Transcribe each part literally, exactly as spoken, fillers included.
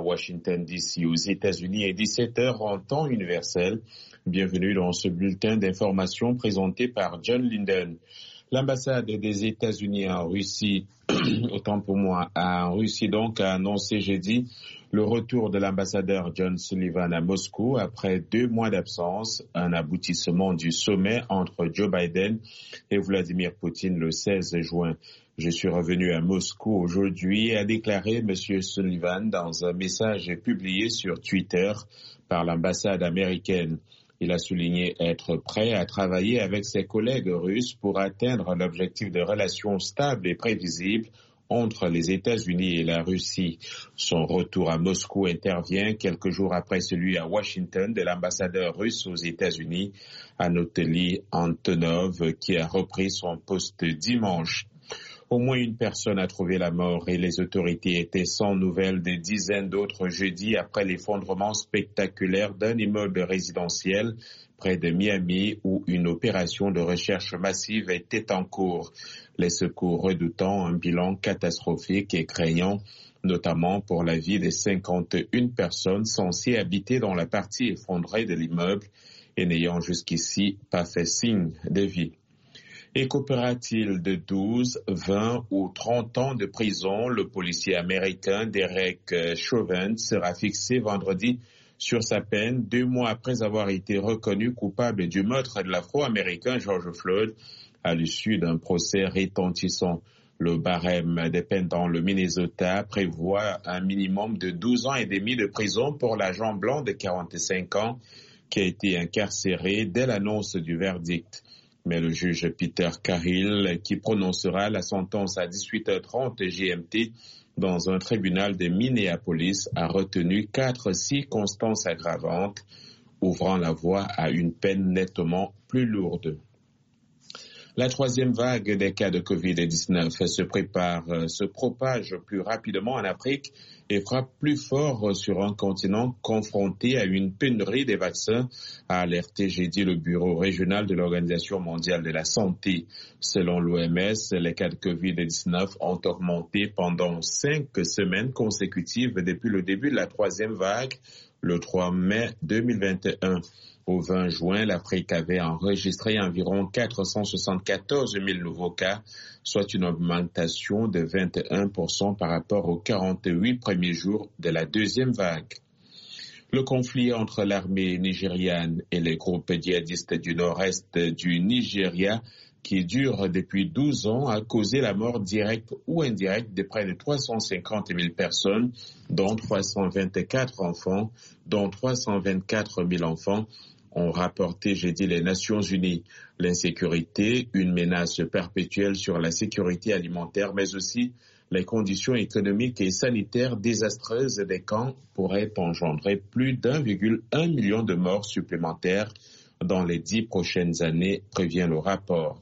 Washington D C aux États-Unis est dix-sept heures en temps universel. Bienvenue dans ce bulletin d'information présenté par John Linden. L'ambassade des États-Unis en Russie, autant pour moi, en Russie donc, a annoncé jeudi le retour de l'ambassadeur John Sullivan à Moscou après deux mois d'absence, un aboutissement du sommet entre Joe Biden et Vladimir Poutine le seize juin. Je suis revenu à Moscou aujourd'hui, a déclaré M. Sullivan dans un message publié sur Twitter par l'ambassade américaine. Il a souligné être prêt à travailler avec ses collègues russes pour atteindre l'objectif de relations stables et prévisibles entre les États-Unis et la Russie. Son retour à Moscou intervient quelques jours après celui à Washington de l'ambassadeur russe aux États-Unis, Anatoly Antonov, qui a repris son poste dimanche. Au moins une personne a trouvé la mort et les autorités étaient sans nouvelles des dizaines d'autres jeudi après l'effondrement spectaculaire d'un immeuble résidentiel près de Miami où une opération de recherche massive était en cours. Les secours redoutant un bilan catastrophique et craignant notamment pour la vie des cinquante et une personnes censées habiter dans la partie effondrée de l'immeuble et n'ayant jusqu'ici pas fait signe de vie. Écopera-t-il de douze, vingt ou trente ans de prison? Le policier américain Derek Chauvin sera fixé vendredi sur sa peine, deux mois après avoir été reconnu coupable du meurtre de l'Afro-Américain George Floyd à l'issue d'un procès retentissant. Le barème des peines dans le Minnesota prévoit un minimum de douze ans et demi de prison pour l'agent blanc de quarante-cinq ans qui a été incarcéré dès l'annonce du verdict. Mais le juge Peter Cahill, qui prononcera la sentence à dix-huit heures trente G M T dans un tribunal de Minneapolis, a retenu quatre circonstances aggravantes, ouvrant la voie à une peine nettement plus lourde. La troisième vague des cas de covid dix-neuf se prépare, se propage plus rapidement en Afrique et frappe plus fort sur un continent confronté à une pénurie des vaccins, a alerté jeudi le bureau régional de l'Organisation mondiale de la santé. Selon l'O M S, les cas de covid dix-neuf ont augmenté pendant cinq semaines consécutives depuis le début de la troisième vague, le trois mai deux mille vingt et un. Au vingt juin, l'Afrique avait enregistré environ quatre cent soixante-quatorze mille nouveaux cas, soit une augmentation de vingt et un pour cent par rapport aux quarante-huit premiers jours de la deuxième vague. Le conflit entre l'armée nigériane et les groupes djihadistes du nord-est du Nigeria, qui dure depuis douze ans, a causé la mort directe ou indirecte de près de trois cent cinquante mille personnes, dont trois cent vingt-quatre enfants, dont trois cent vingt-quatre mille enfants, ont rapporté jeudi les Nations Unies. L'insécurité, une menace perpétuelle sur la sécurité alimentaire, mais aussi les conditions économiques et sanitaires désastreuses des camps pourraient engendrer plus d'un virgule un million de morts supplémentaires dans les dix prochaines années, prévient le rapport.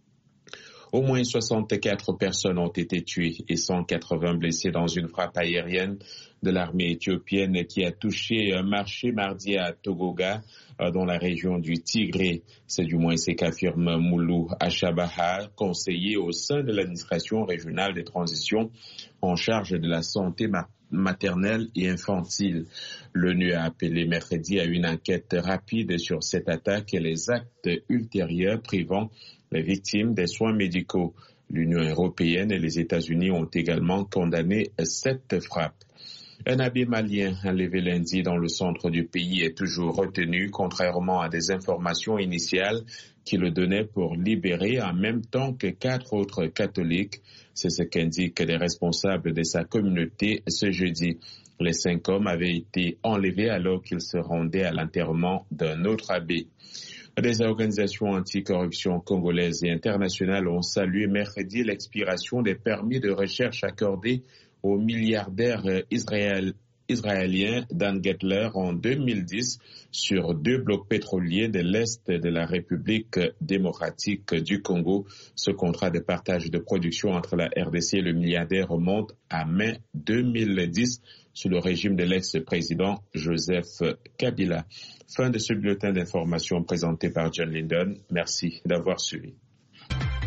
Au moins soixante-quatre personnes ont été tuées et cent quatre-vingts blessées dans une frappe aérienne de l'armée éthiopienne qui a touché un marché mardi à Togoga, dans la région du Tigré. C'est du moins ce qu'affirme Moulou Achabaha, conseiller au sein de l'administration régionale des transitions en charge de la santé maternelle et infantile. L'ONU a appelé mercredi à une enquête rapide sur cette attaque et les actes ultérieurs privant les victimes des soins médicaux. L'Union européenne et les États-Unis ont également condamné cette frappe. Un abbé malien enlevé lundi dans le centre du pays est toujours retenu, contrairement à des informations initiales qui le donnaient pour libérer en même temps que quatre autres catholiques. C'est ce qu'indiquent les responsables de sa communauté ce jeudi. Les cinq hommes avaient été enlevés alors qu'ils se rendaient à l'enterrement d'un autre abbé. Des organisations anticorruption congolaises et internationales ont salué mercredi l'expiration des permis de recherche accordés au milliardaire israël, israélien Dan Gettler en deux mille dix sur deux blocs pétroliers de l'Est de la République démocratique du Congo. Ce contrat de partage de production entre la R D C et le milliardaire remonte à mai deux mille dix sous le régime de l'ex-président Joseph Kabila. Fin de ce bulletin d'information présenté par John Linden. Merci d'avoir suivi.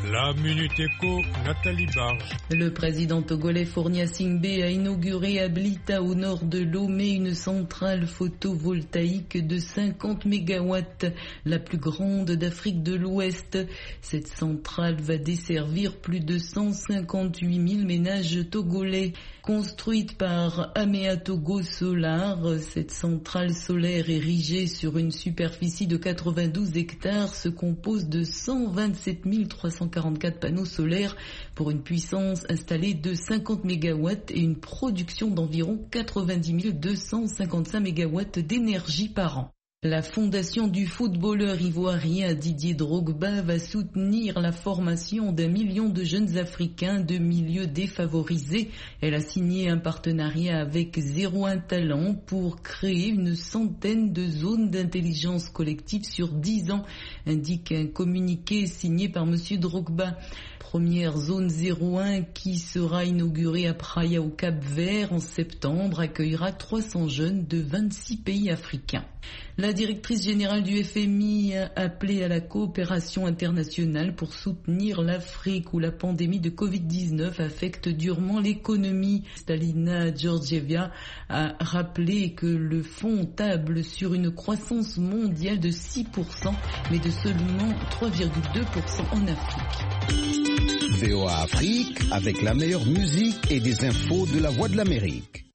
La Minute Éco, Nathalie Barge. Le président togolais Fournia Singbe a inauguré à Blita, au nord de Lomé, une centrale photovoltaïque de cinquante mégawatts, la plus grande d'Afrique de l'Ouest. Cette centrale va desservir plus de cent cinquante-huit mille ménages togolais. Construite par Amea Togo Solar, cette centrale solaire érigée sur une superficie de quatre-vingt-douze hectares se compose de cent vingt-sept mille trois cent quarante-quatre panneaux solaires pour une puissance installée de cinquante mégawatts et une production d'environ quatre-vingt-dix mille deux cent cinquante-cinq mégawatts d'énergie par an. La fondation du footballeur ivoirien Didier Drogba va soutenir la formation d'un million de jeunes Africains de milieux défavorisés. Elle a signé un partenariat avec Zéro un Talent pour créer une centaine de zones d'intelligence collective sur dix ans, indique un communiqué signé par Monsieur Drogba. Première zone zéro un qui sera inaugurée à Praia au Cap-Vert en septembre accueillera trois cents jeunes de vingt-six pays africains. La directrice générale du F M I a appelé à la coopération internationale pour soutenir l'Afrique où la pandémie de covid dix-neuf affecte durement l'économie. Stalina Georgieva a rappelé que le fonds table sur une croissance mondiale de six pour cent mais de seulement trois virgule deux pour cent en Afrique. V O A Afrique avec la meilleure musique et des infos de la Voix de l'Amérique.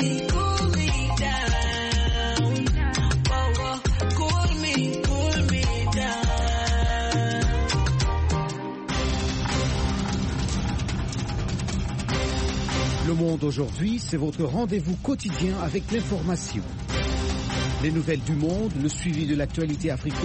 Cool me Monde aujourd'hui, c'est votre rendez-vous quotidien avec l'information. Les nouvelles du monde, le suivi de l'actualité africaine